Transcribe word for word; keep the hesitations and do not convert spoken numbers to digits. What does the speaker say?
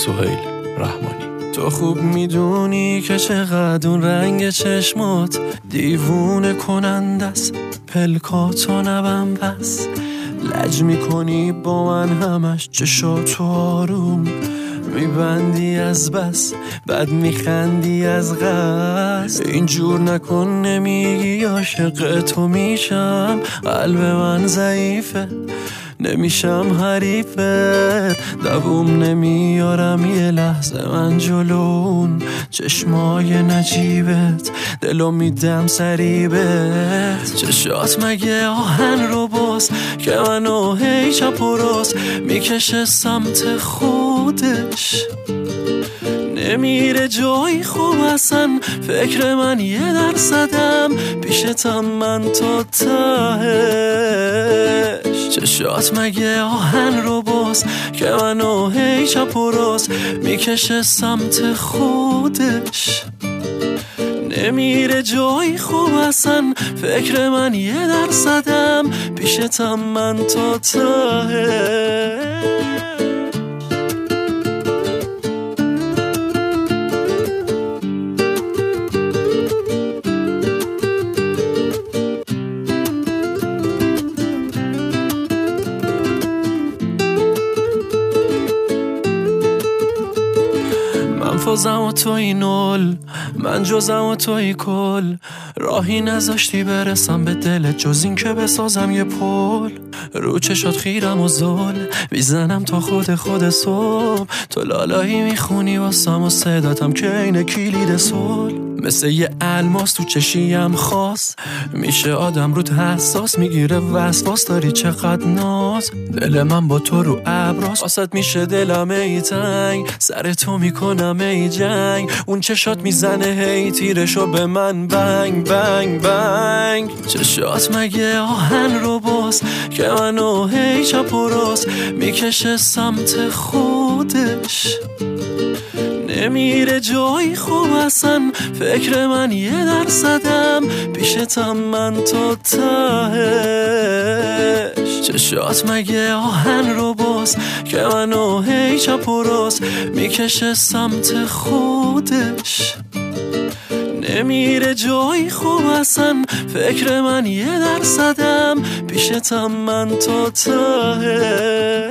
سهیل رحمانی. تو خوب میدونی که چقدر اون رنگ چشمات دیوونه کنند است، پلکاتو نبم بس لج میکنی با من همش، چشاتو آروم میبندی از بس، بعد میخندی از قصد. اینجور نکن، نمیگی عاشق تو میشم، قلب من ضعیفه نمیشم حریفت، دووم نمیارم یه لحظه من جلون چشمای نجیبت، دلو میدم سریبت. چشات مگه آهن رو باز که منو هی چپ و راست میکشه سمت خودش، نمیره جایی خوب اصلا، فکر من یه درصدم پیشتم من تا تهش. چشات مگه آهن رو باز که منو هی چپ و راست میکشه سمت خودش، نمیره جایی خوب اصلا، فکر من یه درصدم پیشتم من تا تهش. من فازم و توی نول، من جزم و توی کل، راهی نذاشتی برسم به دلت جز این که بسازم یه پل. رو چشات خیرم و زل میزنم تا خود خود صبح، تو لالایی میخونی واسم و صداتم که اینه کلید صلح. مثل یه الماس تو چشیم خاص میشه آدم رود حساس، میگیره وسواس داری چقدر ناز، دل من با تو رو ابراز، واسط میشه دلم ای تنگ، سر تو میکنم ای جنگ، اون چشات میزنه هی تیرشو به من بنگ بنگ بنگ. چشات مگه آهن رو باز که منو هی چپ و راست میکشه سمت خودش، نمیره جایی خوب اصلا، فکر من یه درصدم پیشتم من تا تهش. چشات مگه آهن رو باز که منو هی چپ و راست میکشه سمت خودش، نمیره جایی خوب اصلا، فکر من یه درصدم پیشتم من تا تهش.